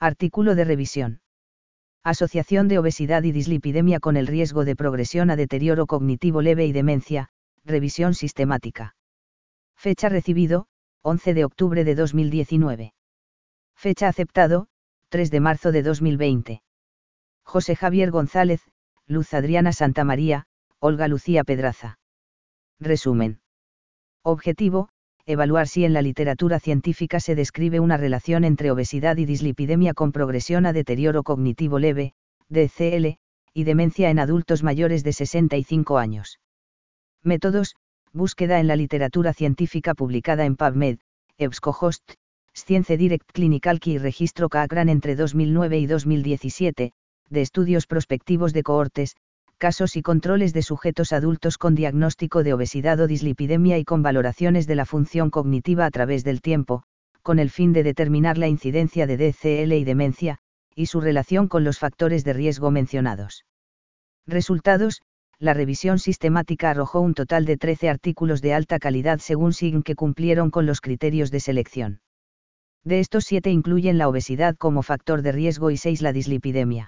Artículo de revisión. Asociación de obesidad y dislipidemia con el riesgo de progresión a deterioro cognitivo leve y demencia, revisión sistemática. Fecha recibido, 11 de octubre de 2019. Fecha aceptado, 3 de marzo de 2020. José Javier González, Luz Adriana Santamaría, Olga Lucía Pedraza. Resumen. Objetivo: evaluar si en la literatura científica se describe una relación entre obesidad y dislipidemia con progresión a deterioro cognitivo leve, DCL, y demencia en adultos mayores de 65 años. Métodos: búsqueda en la literatura científica publicada en PubMed, EBSCOhost, Science Direct Clinical Key y Registro Cochrane entre 2009 y 2017, de estudios prospectivos de cohortes, casos y controles de sujetos adultos con diagnóstico de obesidad o dislipidemia y con valoraciones de la función cognitiva a través del tiempo, con el fin de determinar la incidencia de DCL y demencia, y su relación con los factores de riesgo mencionados. Resultados: la revisión sistemática arrojó un total de 13 artículos de alta calidad según SIGN que cumplieron con los criterios de selección. De estos 7 incluyen la obesidad como factor de riesgo y 6 la dislipidemia.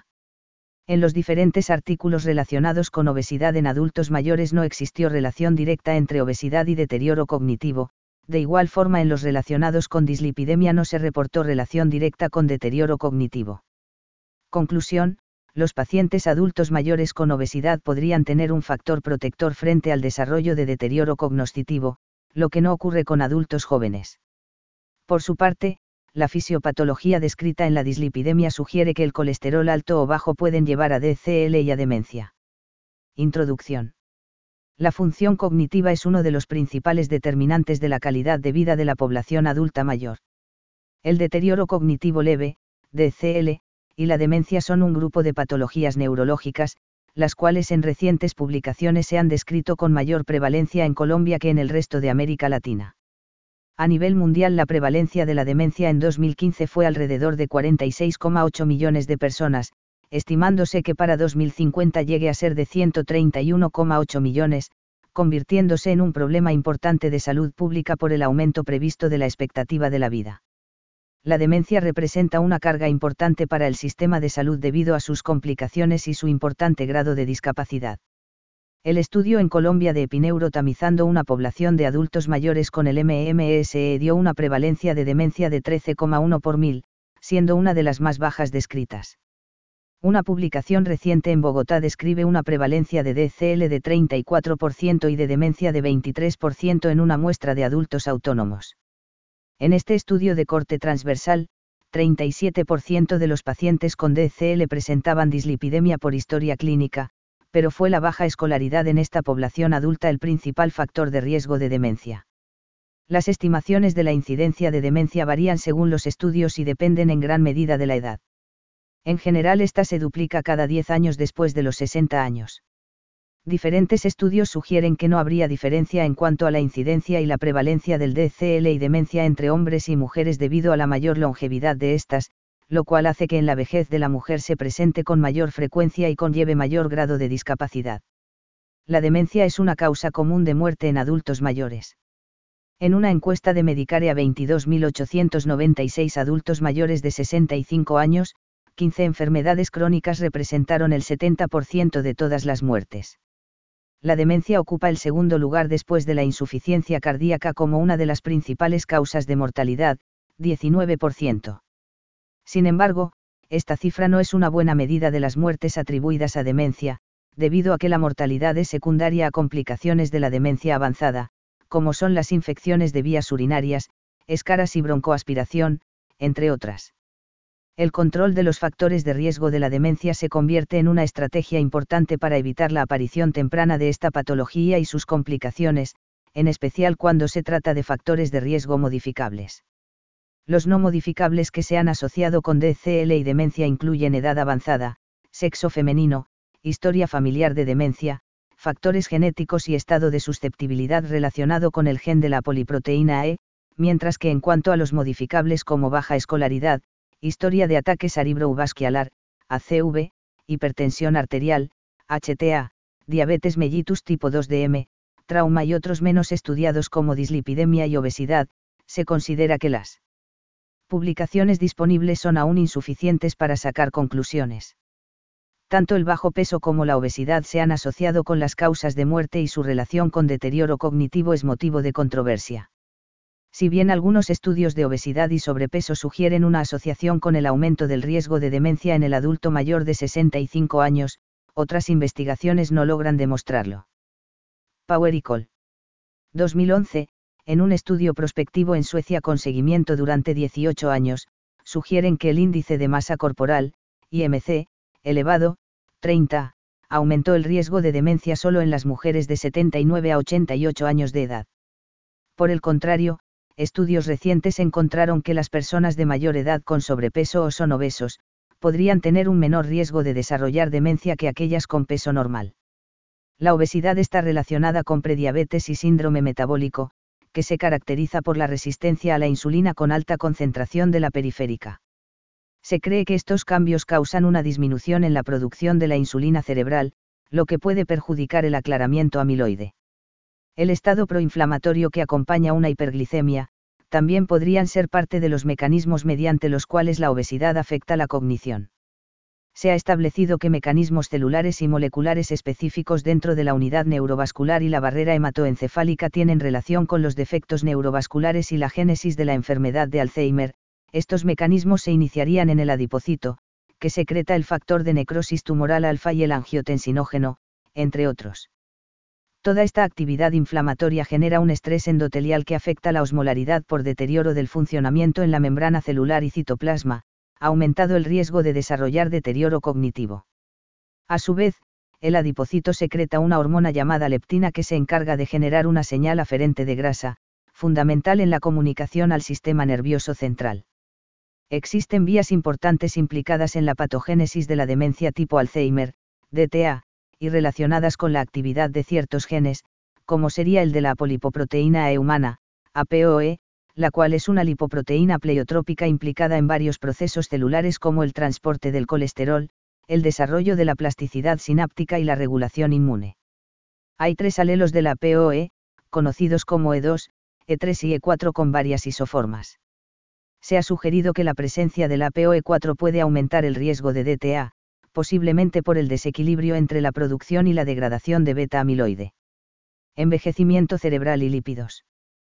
En los diferentes artículos relacionados con obesidad en adultos mayores no existió relación directa entre obesidad y deterioro cognitivo, de igual forma en los relacionados con dislipidemia no se reportó relación directa con deterioro cognitivo. Conclusión: los pacientes adultos mayores con obesidad podrían tener un factor protector frente al desarrollo de deterioro cognitivo, lo que no ocurre con adultos jóvenes. Por su parte, la fisiopatología descrita en la dislipidemia sugiere que el colesterol alto o bajo pueden llevar a DCL y a demencia. Introducción. La función cognitiva es uno de los principales determinantes de la calidad de vida de la población adulta mayor. El deterioro cognitivo leve, DCL, y la demencia son un grupo de patologías neurológicas, las cuales en recientes publicaciones se han descrito con mayor prevalencia en Colombia que en el resto de América Latina. A nivel mundial la prevalencia de la demencia en 2015 fue alrededor de 46,8 millones de personas, estimándose que para 2050 llegue a ser de 131,8 millones, convirtiéndose en un problema importante de salud pública por el aumento previsto de la expectativa de la vida. La demencia representa una carga importante para el sistema de salud debido a sus complicaciones y su importante grado de discapacidad. El estudio en Colombia de Epineuro tamizando una población de adultos mayores con el MMSE dio una prevalencia de demencia de 13,1 por 1000, siendo una de las más bajas descritas. Una publicación reciente en Bogotá describe una prevalencia de DCL de 34% y de demencia de 23% en una muestra de adultos autónomos. En este estudio de corte transversal, 37% de los pacientes con DCL presentaban dislipidemia por historia clínica, pero fue la baja escolaridad en esta población adulta el principal factor de riesgo de demencia. Las estimaciones de la incidencia de demencia varían según los estudios y dependen en gran medida de la edad. En general esta se duplica cada 10 años después de los 60 años. Diferentes estudios sugieren que no habría diferencia en cuanto a la incidencia y la prevalencia del DCL y demencia entre hombres y mujeres debido a la mayor longevidad de estas, lo cual hace que en la vejez de la mujer se presente con mayor frecuencia y conlleve mayor grado de discapacidad. La demencia es una causa común de muerte en adultos mayores. En una encuesta de Medicare a 22.896 adultos mayores de 65 años, 15 enfermedades crónicas representaron el 70% de todas las muertes. La demencia ocupa el segundo lugar después de la insuficiencia cardíaca como una de las principales causas de mortalidad, 19%. Sin embargo, esta cifra no es una buena medida de las muertes atribuidas a demencia, debido a que la mortalidad es secundaria a complicaciones de la demencia avanzada, como son las infecciones de vías urinarias, escaras y broncoaspiración, entre otras. El control de los factores de riesgo de la demencia se convierte en una estrategia importante para evitar la aparición temprana de esta patología y sus complicaciones, en especial cuando se trata de factores de riesgo modificables. Los no modificables que se han asociado con DCL y demencia incluyen edad avanzada, sexo femenino, historia familiar de demencia, factores genéticos y estado de susceptibilidad relacionado con el gen de la poliproteína E, mientras que en cuanto a los modificables como baja escolaridad, historia de ataque cerebrovascular, ACV, hipertensión arterial, HTA, diabetes mellitus tipo 2DM, trauma y otros menos estudiados como dislipidemia y obesidad, se considera que las Publicaciones disponibles son aún insuficientes para sacar conclusiones. Tanto el bajo peso como la obesidad se han asociado con las causas de muerte y su relación con deterioro cognitivo es motivo de controversia. Si bien algunos estudios de obesidad y sobrepeso sugieren una asociación con el aumento del riesgo de demencia en el adulto mayor de 65 años, otras investigaciones no logran demostrarlo. Power y Cole. 2011, en un estudio prospectivo en Suecia con seguimiento durante 18 años, sugieren que el índice de masa corporal, IMC, elevado, 30, aumentó el riesgo de demencia solo en las mujeres de 79 a 88 años de edad. Por el contrario, estudios recientes encontraron que las personas de mayor edad con sobrepeso o son obesos, podrían tener un menor riesgo de desarrollar demencia que aquellas con peso normal. La obesidad está relacionada con prediabetes y síndrome metabólico, que se caracteriza por la resistencia a la insulina con alta concentración de la periférica. Se cree que estos cambios causan una disminución en la producción de la insulina cerebral, lo que puede perjudicar el aclaramiento amiloide. El estado proinflamatorio que acompaña una hiperglicemia, también podrían ser parte de los mecanismos mediante los cuales la obesidad afecta la cognición. Se ha establecido que mecanismos celulares y moleculares específicos dentro de la unidad neurovascular y la barrera hematoencefálica tienen relación con los defectos neurovasculares y la génesis de la enfermedad de Alzheimer. Estos mecanismos se iniciarían en el adipocito, que secreta el factor de necrosis tumoral alfa y el angiotensinógeno, entre otros. Toda esta actividad inflamatoria genera un estrés endotelial que afecta la osmolaridad por deterioro del funcionamiento en la membrana celular y citoplasma, ha aumentado el riesgo de desarrollar deterioro cognitivo. A su vez, el adipocito secreta una hormona llamada leptina que se encarga de generar una señal aferente de grasa, fundamental en la comunicación al sistema nervioso central. Existen vías importantes implicadas en la patogénesis de la demencia tipo Alzheimer, DTA, y relacionadas con la actividad de ciertos genes, como sería el de la apolipoproteína E humana, APOE, la cual es una lipoproteína pleiotrópica implicada en varios procesos celulares como el transporte del colesterol, el desarrollo de la plasticidad sináptica y la regulación inmune. Hay 3 alelos de la APOE, conocidos como E2, E3 y E4 con varias isoformas. Se ha sugerido que la presencia del APOE4 puede aumentar el riesgo de DTA, posiblemente por el desequilibrio entre la producción y la degradación de beta-amiloide. Envejecimiento cerebral y lípidos.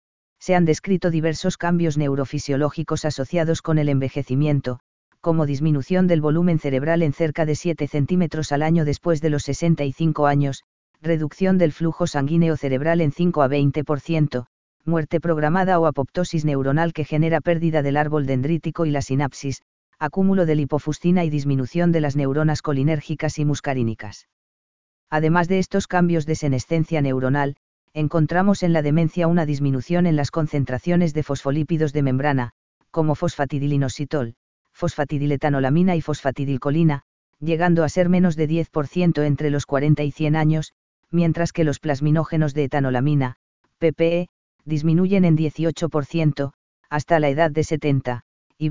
Se han descrito diversos cambios neurofisiológicos asociados con el envejecimiento, como disminución del volumen cerebral en cerca de 7 centímetros al año después de los 65 años, reducción del flujo sanguíneo cerebral en 5 a 20%, muerte programada o apoptosis neuronal que genera pérdida del árbol dendrítico y la sinapsis, acúmulo de lipofuscina y disminución de las neuronas colinérgicas y muscarínicas. Además de estos cambios de senescencia neuronal, encontramos en la demencia una disminución en las concentraciones de fosfolípidos de membrana, como fosfatidilinositol, fosfatidiletanolamina y fosfatidilcolina, llegando a ser menos de 10% entre los 40 y 100 años, mientras que los plasminógenos de etanolamina, PPE, disminuyen en 18%, hasta la edad de 70, y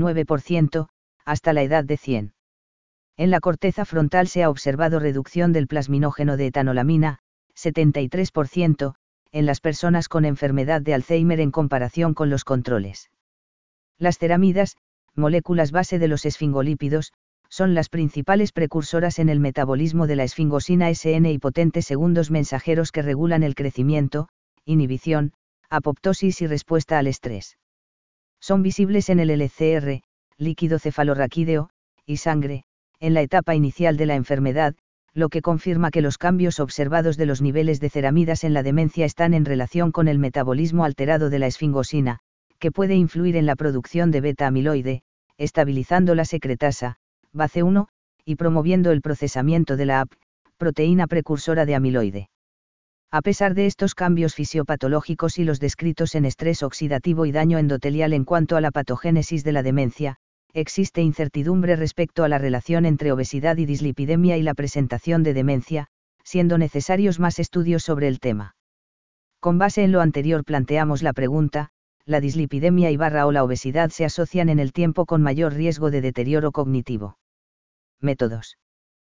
29%, hasta la edad de 100. En la corteza frontal se ha observado reducción del plasminógeno de etanolamina, 73%, en las personas con enfermedad de Alzheimer en comparación con los controles. Las ceramidas, moléculas base de los esfingolípidos, son las principales precursoras en el metabolismo de la esfingosina SN y potentes segundos mensajeros que regulan el crecimiento, inhibición, apoptosis y respuesta al estrés. Son visibles en el LCR, líquido cefalorraquídeo, y sangre, en la etapa inicial de la enfermedad, lo que confirma que los cambios observados de los niveles de ceramidas en la demencia están en relación con el metabolismo alterado de la esfingosina, que puede influir en la producción de beta-amiloide, estabilizando la secretasa, BACE1, y promoviendo el procesamiento de la AP, proteína precursora de amiloide. A pesar de estos cambios fisiopatológicos y los descritos en estrés oxidativo y daño endotelial en cuanto a la patogénesis de la demencia, existe incertidumbre respecto a la relación entre obesidad y dislipidemia y la presentación de demencia, siendo necesarios más estudios sobre el tema. Con base en lo anterior planteamos la pregunta, ¿la dislipidemia o la obesidad se asocian en el tiempo con mayor riesgo de deterioro cognitivo? Métodos.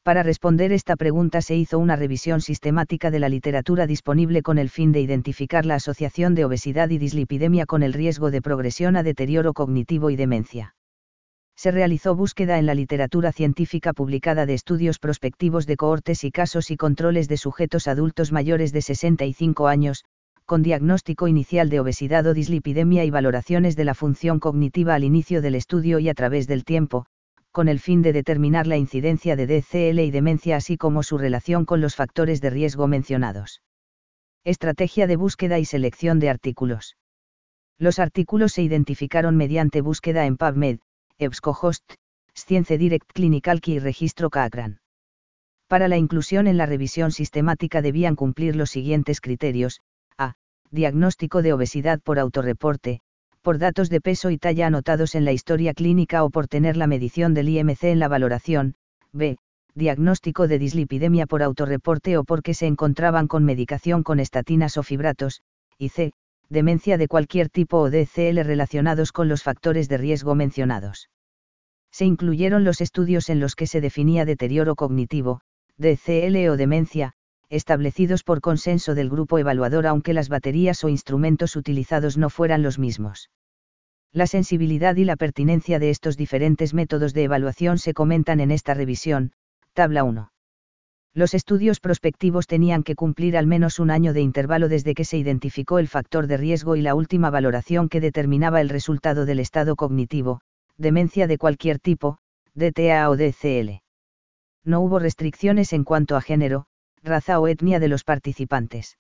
Para responder esta pregunta se hizo una revisión sistemática de la literatura disponible con el fin de identificar la asociación de obesidad y dislipidemia con el riesgo de progresión a deterioro cognitivo y demencia. Se realizó búsqueda en la literatura científica publicada de estudios prospectivos de cohortes y casos y controles de sujetos adultos mayores de 65 años, con diagnóstico inicial de obesidad o dislipidemia y valoraciones de la función cognitiva al inicio del estudio y a través del tiempo, con el fin de determinar la incidencia de DCL y demencia así como su relación con los factores de riesgo mencionados. Estrategia de búsqueda y selección de artículos. Los artículos se identificaron mediante búsqueda en PubMed, EBSCOhost, ScienceDirect Clinical Key y Registro Cochrane. Para la inclusión en la revisión sistemática debían cumplir los siguientes criterios: a. Diagnóstico de obesidad por autorreporte, por datos de peso y talla anotados en la historia clínica o por tener la medición del IMC en la valoración; b. Diagnóstico de dislipidemia por autorreporte o porque se encontraban con medicación con estatinas o fibratos; y c. Demencia de cualquier tipo o DCL relacionados con los factores de riesgo mencionados. Se incluyeron los estudios en los que se definía deterioro cognitivo, DCL o demencia, establecidos por consenso del grupo evaluador aunque las baterías o instrumentos utilizados no fueran los mismos. La sensibilidad y la pertinencia de estos diferentes métodos de evaluación se comentan en esta revisión, tabla 1. Los estudios prospectivos tenían que cumplir al menos un año de intervalo desde que se identificó el factor de riesgo y la última valoración que determinaba el resultado del estado cognitivo, demencia de cualquier tipo, DTA o DCL. No hubo restricciones en cuanto a género, raza o etnia de los participantes.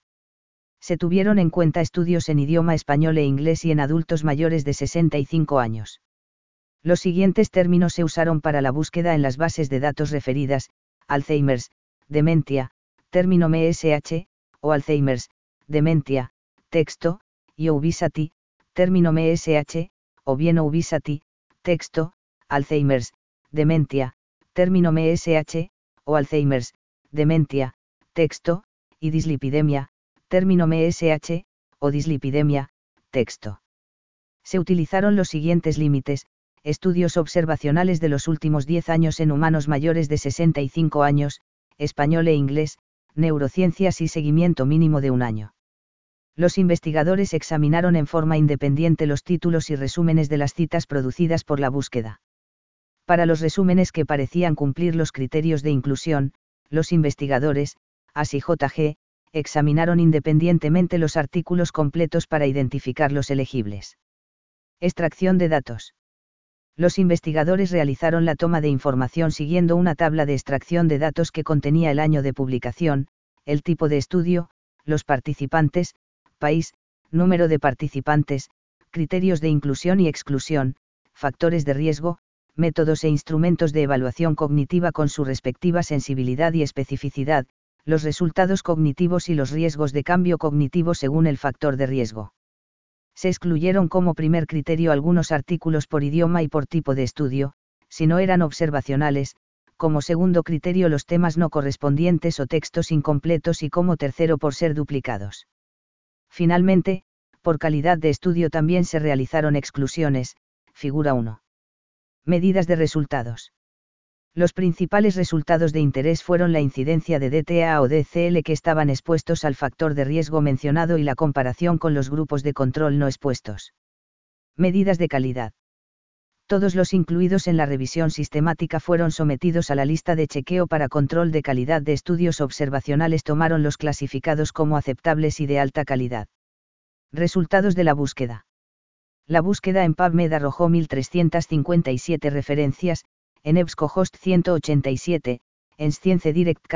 Se tuvieron en cuenta estudios en idioma español e inglés y en adultos mayores de 65 años. Los siguientes términos se usaron para la búsqueda en las bases de datos referidas: Alzheimer's, demencia, término MSH, o Alzheimer's, demencia, texto, y obesity, término MSH, o bien obesity, texto, Alzheimer's, demencia, término MSH, o Alzheimer's, demencia, texto, y dislipidemia, término MSH, o dislipidemia, texto. Se utilizaron los siguientes límites: estudios observacionales de los últimos 10 años en humanos mayores de 65 años, español e inglés, neurociencias y seguimiento mínimo de un año. Los investigadores examinaron en forma independiente los títulos y resúmenes de las citas producidas por la búsqueda. Para los resúmenes que parecían cumplir los criterios de inclusión, los investigadores, AS y JG, examinaron independientemente los artículos completos para identificar los elegibles. Extracción de datos. Los investigadores realizaron la toma de información siguiendo una tabla de extracción de datos que contenía el año de publicación, el tipo de estudio, los participantes, país, número de participantes, criterios de inclusión y exclusión, factores de riesgo, métodos e instrumentos de evaluación cognitiva con su respectiva sensibilidad y especificidad, los resultados cognitivos y los riesgos de cambio cognitivo según el factor de riesgo. Se excluyeron como primer criterio algunos artículos por idioma y por tipo de estudio, si no eran observacionales, como segundo criterio los temas no correspondientes o textos incompletos y como tercero por ser duplicados. Finalmente, por calidad de estudio también se realizaron exclusiones, figura 1. Medidas de resultados. Los principales resultados de interés fueron la incidencia de DTA o DCL que estaban expuestos al factor de riesgo mencionado y la comparación con los grupos de control no expuestos. Medidas de calidad. Todos los incluidos en la revisión sistemática fueron sometidos a la lista de chequeo para control de calidad de estudios observacionales. Tomaron los clasificados como aceptables y de alta calidad. Resultados de la búsqueda. La búsqueda en PubMed arrojó 1.357 referencias, en EBSCOhost 187, en ScienceDirect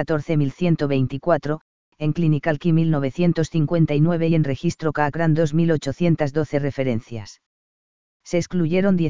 14.124, en ClinicalKey 1959 y en Registro Cochrane 2.812 referencias. Se excluyeron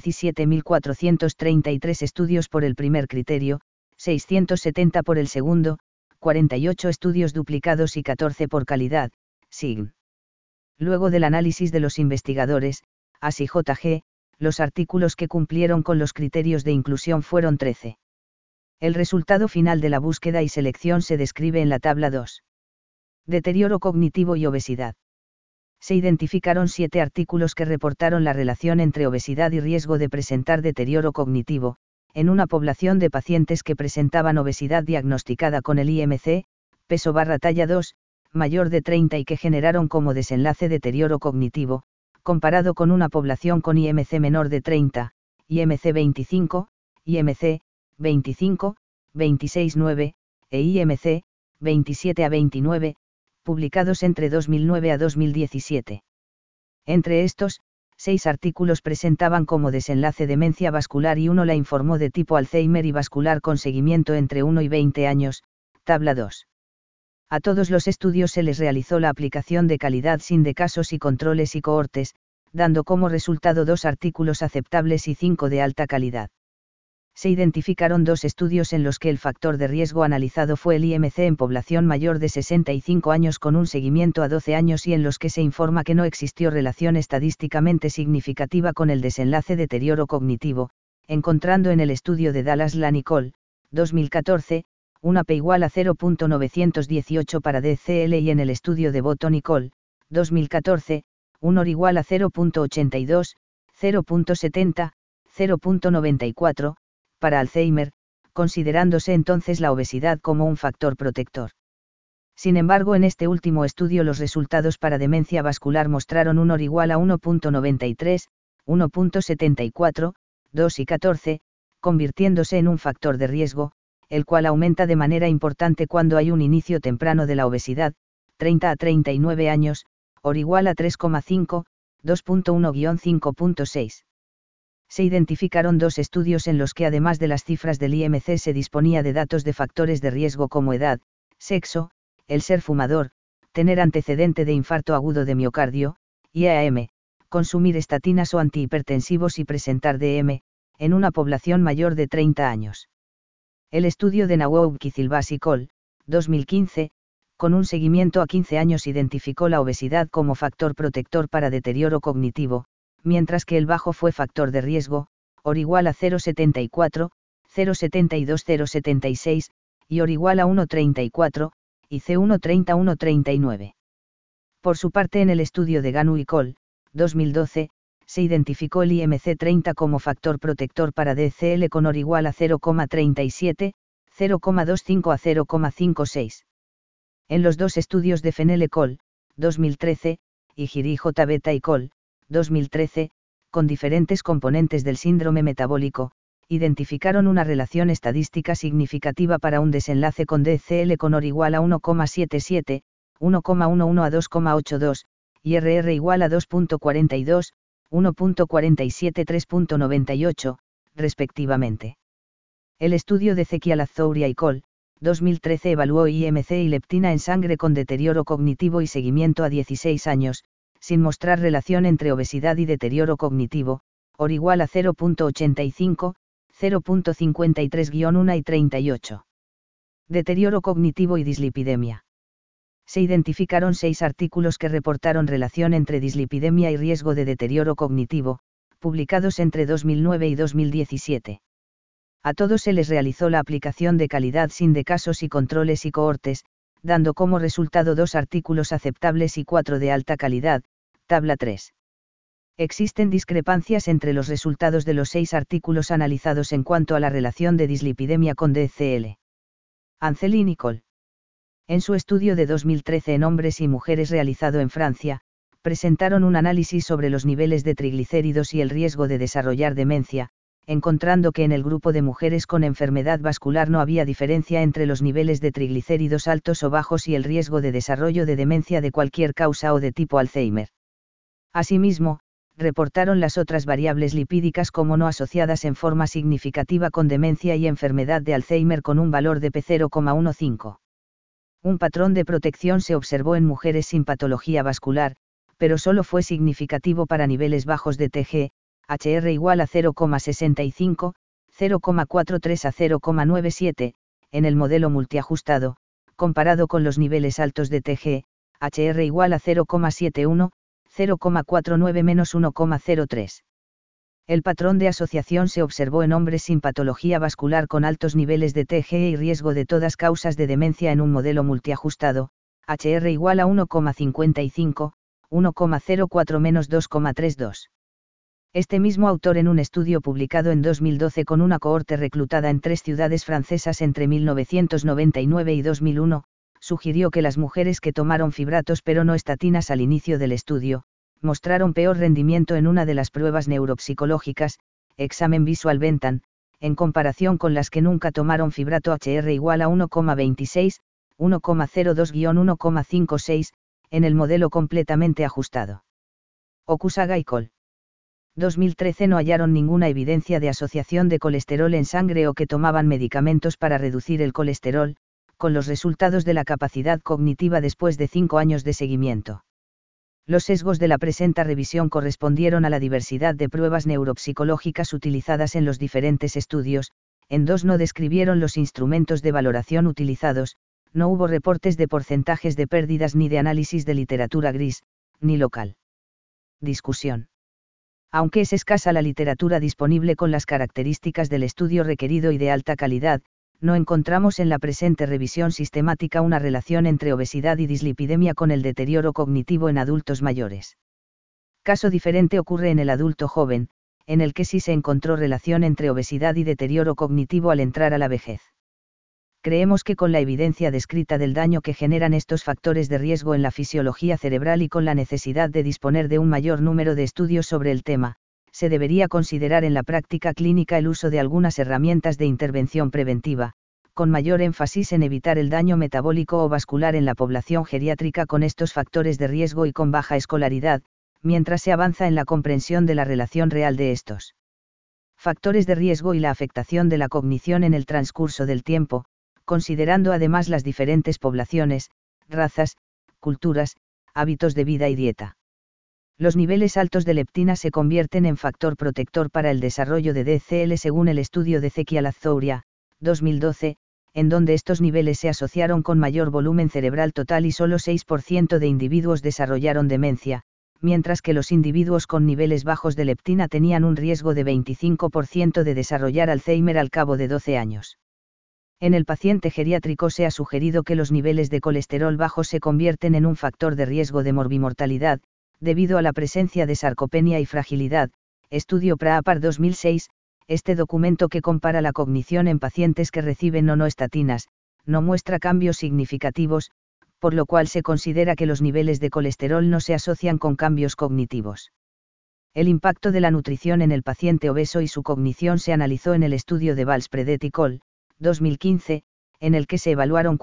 17.433 estudios por el primer criterio, 670 por el segundo, 48 estudios duplicados y 14 por calidad, SIGN. Luego del análisis de los investigadores, AS y JG, los artículos que cumplieron con los criterios de inclusión fueron 13. El resultado final de la búsqueda y selección se describe en la tabla 2. Deterioro cognitivo y obesidad. Se identificaron 7 artículos que reportaron la relación entre obesidad y riesgo de presentar deterioro cognitivo, en una población de pacientes que presentaban obesidad diagnosticada con el IMC, peso / talla 2, mayor de 30 y que generaron como desenlace deterioro cognitivo, comparado con una población con IMC menor de 30, IMC 25, IMC 25, 26-9, e IMC 27-29, publicados entre 2009 a 2017. Entre estos, 6 artículos presentaban como desenlace demencia vascular y uno la informó de tipo Alzheimer y vascular con seguimiento entre 1 y 20 años, tabla 2. A todos los estudios se les realizó la aplicación de calidad sin de casos y controles y cohortes, dando como resultado 2 artículos aceptables y 5 de alta calidad. Se identificaron 2 estudios en los que el factor de riesgo analizado fue el IMC en población mayor de 65 años con un seguimiento a 12 años y en los que se informa que no existió relación estadísticamente significativa con el desenlace deterioro cognitivo, encontrando en el estudio de Dallas-Lanicol, 2014, una P igual a 0.918 para DCL y en el estudio de Botton-Nicol, 2014, un OR igual a 0.82, 0.70, 0.94, para Alzheimer, considerándose entonces la obesidad como un factor protector. Sin embargo, en este último estudio los resultados para demencia vascular mostraron un OR igual a 1.93, 1.74, 2 y 14, convirtiéndose en un factor de riesgo, el cual aumenta de manera importante cuando hay un inicio temprano de la obesidad, 30 a 39 años, OR igual a 3,5, 2.1-5.6. Se identificaron 2 estudios en los que además de las cifras del IMC se disponía de datos de factores de riesgo como edad, sexo, el ser fumador, tener antecedente de infarto agudo de miocardio, IAM, consumir estatinas o antihipertensivos y presentar DM, en una población mayor de 30 años. El estudio de Nawoub-Kizilbas y Col, 2015, con un seguimiento a 15 años identificó la obesidad como factor protector para deterioro cognitivo, mientras que el bajo fue factor de riesgo, OR igual a 0,74, 0,72, 0,76, y OR igual a 1,34, y C1,30, 1,39. Por su parte, en el estudio de Ganu y Col, 2012, se identificó el IMC 30 como factor protector para DCL con OR igual a 0,37, 0,25 a 0,56. En los 2 estudios de Fenel et Col, 2013, y Giri J. Beta y Col, 2013, con diferentes componentes del síndrome metabólico, identificaron una relación estadística significativa para un desenlace con DCL con OR igual a 1,77, 1,11 a 2,82, y RR igual a 2.42, 1.47, 3.98, respectivamente. El estudio de Zekial Azzouria y Col, 2013 evaluó IMC y leptina en sangre con deterioro cognitivo y seguimiento a 16 años, sin mostrar relación entre obesidad y deterioro cognitivo, OR igual a 0.85, 0.53-1 y 38. Deterioro cognitivo y dislipidemia. Se identificaron 6 artículos que reportaron relación entre dislipidemia y riesgo de deterioro cognitivo, publicados entre 2009 y 2017. A todos se les realizó la aplicación de calidad sin de casos y controles y cohortes, dando como resultado 2 artículos aceptables y 4 de alta calidad, tabla 3. Existen discrepancias entre los resultados de los 6 artículos analizados en cuanto a la relación de dislipidemia con DCL. Ancel y Nicol. En su estudio de 2013 en hombres y mujeres realizado en Francia, presentaron un análisis sobre los niveles de triglicéridos y el riesgo de desarrollar demencia, encontrando que en el grupo de mujeres con enfermedad vascular no había diferencia entre los niveles de triglicéridos altos o bajos y el riesgo de desarrollo de demencia de cualquier causa o de tipo Alzheimer. Asimismo, reportaron las otras variables lipídicas como no asociadas en forma significativa con demencia y enfermedad de Alzheimer con un valor de P0,15. Un patrón de protección se observó en mujeres sin patología vascular, pero solo fue significativo para niveles bajos de TG, HR igual a 0,65, 0,43 a 0,97, en el modelo multiajustado, comparado con los niveles altos de TG, HR igual a 0,71, 0,49 menos 1,03. El patrón de asociación se observó en hombres sin patología vascular con altos niveles de TG y riesgo de todas causas de demencia en un modelo multiajustado, HR igual a 1,55, 1,04 menos 2,32. Este mismo autor, en un estudio publicado en 2012 con una cohorte reclutada en 3 ciudades francesas entre 1999 y 2001, sugirió que las mujeres que tomaron fibratos pero no estatinas al inicio del estudio, mostraron peor rendimiento en una de las pruebas neuropsicológicas, examen visual Bentham, en comparación con las que nunca tomaron fibrato HR igual a 1,26, 1,02-1,56, en el modelo completamente ajustado. Okusaga y col. 2013 no hallaron ninguna evidencia de asociación de colesterol en sangre o que tomaban medicamentos para reducir el colesterol, con los resultados de la capacidad cognitiva después de 5 años de seguimiento. Los sesgos de la presenta revisión correspondieron a la diversidad de pruebas neuropsicológicas utilizadas en los diferentes estudios. En 2 no describieron los instrumentos de valoración utilizados, no hubo reportes de porcentajes de pérdidas ni de análisis de literatura gris, ni local. Discusión. Aunque es escasa la literatura disponible con las características del estudio requerido y de alta calidad, no encontramos en la presente revisión sistemática una relación entre obesidad y dislipidemia con el deterioro cognitivo en adultos mayores. Caso diferente ocurre en el adulto joven, en el que sí se encontró relación entre obesidad y deterioro cognitivo al entrar a la vejez. Creemos que con la evidencia descrita del daño que generan estos factores de riesgo en la fisiología cerebral y con la necesidad de disponer de un mayor número de estudios sobre el tema, se debería considerar en la práctica clínica el uso de algunas herramientas de intervención preventiva, con mayor énfasis en evitar el daño metabólico o vascular en la población geriátrica con estos factores de riesgo y con baja escolaridad, mientras se avanza en la comprensión de la relación real de estos factores de riesgo y la afectación de la cognición en el transcurso del tiempo, considerando además las diferentes poblaciones, razas, culturas, hábitos de vida y dieta. Los niveles altos de leptina se convierten en factor protector para el desarrollo de DCL según el estudio de Zekiel Azouria, 2012, en donde estos niveles se asociaron con mayor volumen cerebral total y solo 6% de individuos desarrollaron demencia, mientras que los individuos con niveles bajos de leptina tenían un riesgo de 25% de desarrollar Alzheimer al cabo de 12 años. En el paciente geriátrico se ha sugerido que los niveles de colesterol bajos se convierten en un factor de riesgo de morbimortalidad, debido a la presencia de sarcopenia y fragilidad. Estudio PRAAPAR 2006, este documento que compara la cognición en pacientes que reciben o no estatinas, no muestra cambios significativos, por lo cual se considera que los niveles de colesterol no se asocian con cambios cognitivos. El impacto de la nutrición en el paciente obeso y su cognición se analizó en el estudio de Valls-Predet y Col. 2015, en el que se evaluaron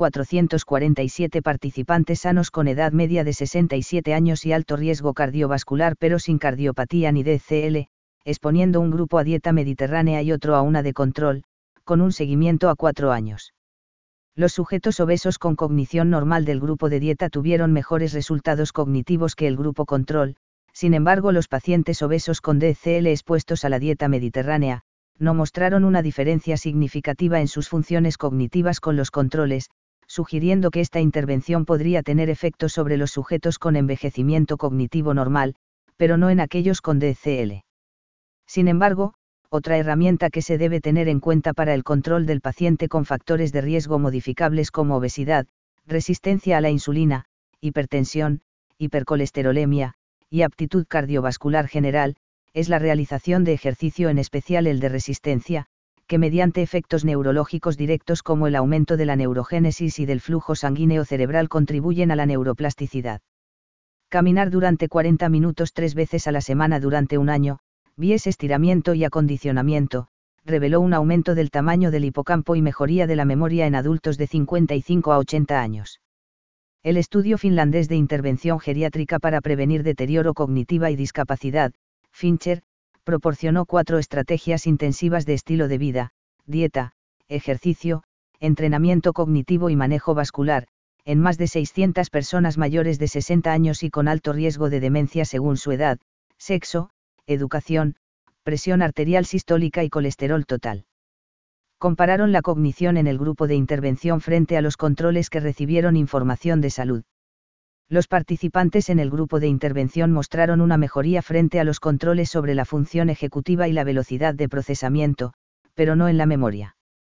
447 participantes sanos con edad media de 67 años y alto riesgo cardiovascular pero sin cardiopatía ni DCL, exponiendo un grupo a dieta mediterránea y otro a una de control, con un seguimiento a 4 años. Los sujetos obesos con cognición normal del grupo de dieta tuvieron mejores resultados cognitivos que el grupo control. Sin embargo, los pacientes obesos con DCL expuestos a la dieta mediterránea, no mostraron una diferencia significativa en sus funciones cognitivas con los controles, sugiriendo que esta intervención podría tener efectos sobre los sujetos con envejecimiento cognitivo normal, pero no en aquellos con DCL. Sin embargo, otra herramienta que se debe tener en cuenta para el control del paciente con factores de riesgo modificables como obesidad, resistencia a la insulina, hipertensión, hipercolesterolemia, y aptitud cardiovascular general, es la realización de ejercicio, en especial el de resistencia, que mediante efectos neurológicos directos como el aumento de la neurogénesis y del flujo sanguíneo cerebral contribuyen a la neuroplasticidad. Caminar durante 40 minutos 3 veces a la semana durante un año, víes estiramiento y acondicionamiento, reveló un aumento del tamaño del hipocampo y mejoría de la memoria en adultos de 55 a 80 años. El estudio finlandés de intervención geriátrica para prevenir deterioro cognitiva y discapacidad, Fincher, proporcionó 4 estrategias intensivas de estilo de vida, dieta, ejercicio, entrenamiento cognitivo y manejo vascular, en más de 600 personas mayores de 60 años y con alto riesgo de demencia según su edad, sexo, educación, presión arterial sistólica y colesterol total. Compararon la cognición en el grupo de intervención frente a los controles que recibieron información de salud. Los participantes en el grupo de intervención mostraron una mejoría frente a los controles sobre la función ejecutiva y la velocidad de procesamiento, pero no en la memoria.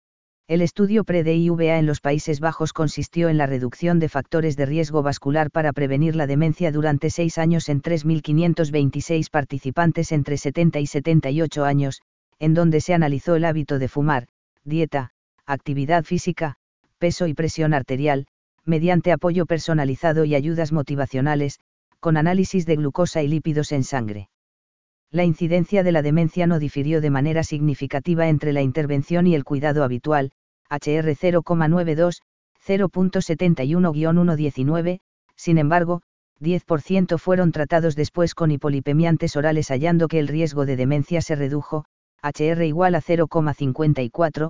El estudio PRE-DIVA en los Países Bajos consistió en la reducción de factores de riesgo vascular para prevenir la demencia durante 6 años en 3.526 participantes entre 70 y 78 años, en donde se analizó el hábito de fumar, dieta, actividad física, peso y presión arterial, mediante apoyo personalizado y ayudas motivacionales, con análisis de glucosa y lípidos en sangre. La incidencia de la demencia no difirió de manera significativa entre la intervención y el cuidado habitual, HR 0,92, 0.71-119, sin embargo, 10% fueron tratados después con hipolipemiantes orales hallando que el riesgo de demencia se redujo, HR igual a 0,54,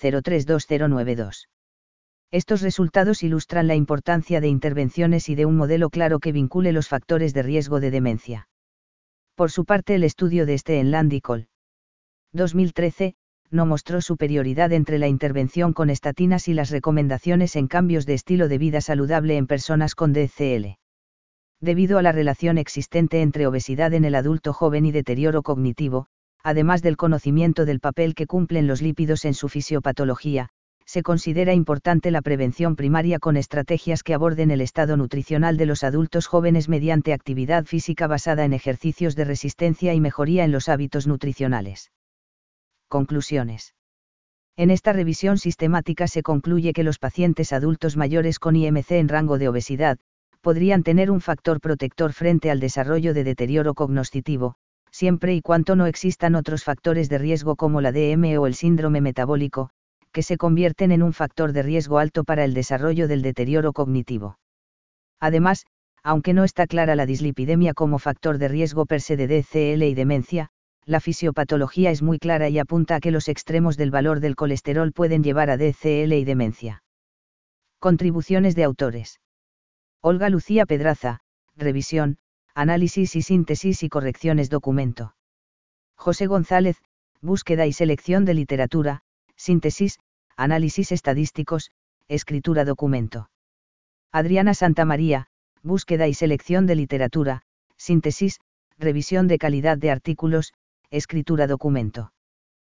0.32092. Estos resultados ilustran la importancia de intervenciones y de un modelo claro que vincule los factores de riesgo de demencia. Por su parte, el estudio de Steenland y Col. 2013, no mostró superioridad entre la intervención con estatinas y las recomendaciones en cambios de estilo de vida saludable en personas con DCL. Debido a la relación existente entre obesidad en el adulto joven y deterioro cognitivo, además del conocimiento del papel que cumplen los lípidos en su fisiopatología, se considera importante la prevención primaria con estrategias que aborden el estado nutricional de los adultos jóvenes mediante actividad física basada en ejercicios de resistencia y mejoría en los hábitos nutricionales. Conclusiones. En esta revisión sistemática se concluye que los pacientes adultos mayores con IMC en rango de obesidad, podrían tener un factor protector frente al desarrollo de deterioro cognoscitivo, siempre y cuando no existan otros factores de riesgo como la DM o el síndrome metabólico, que se convierten en un factor de riesgo alto para el desarrollo del deterioro cognitivo. Además, aunque no está clara la dislipidemia como factor de riesgo per se de DCL y demencia, la fisiopatología es muy clara y apunta a que los extremos del valor del colesterol pueden llevar a DCL y demencia. Contribuciones de autores. Olga Lucía Pedraza, revisión, análisis y síntesis y correcciones documento. José González, búsqueda y selección de literatura, síntesis, análisis estadísticos, escritura documento. Adriana Santamaría, búsqueda y selección de literatura, síntesis, revisión de calidad de artículos, escritura documento.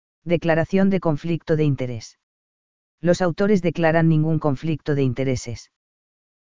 Declaración de conflicto de interés. Los autores declaran ningún conflicto de intereses.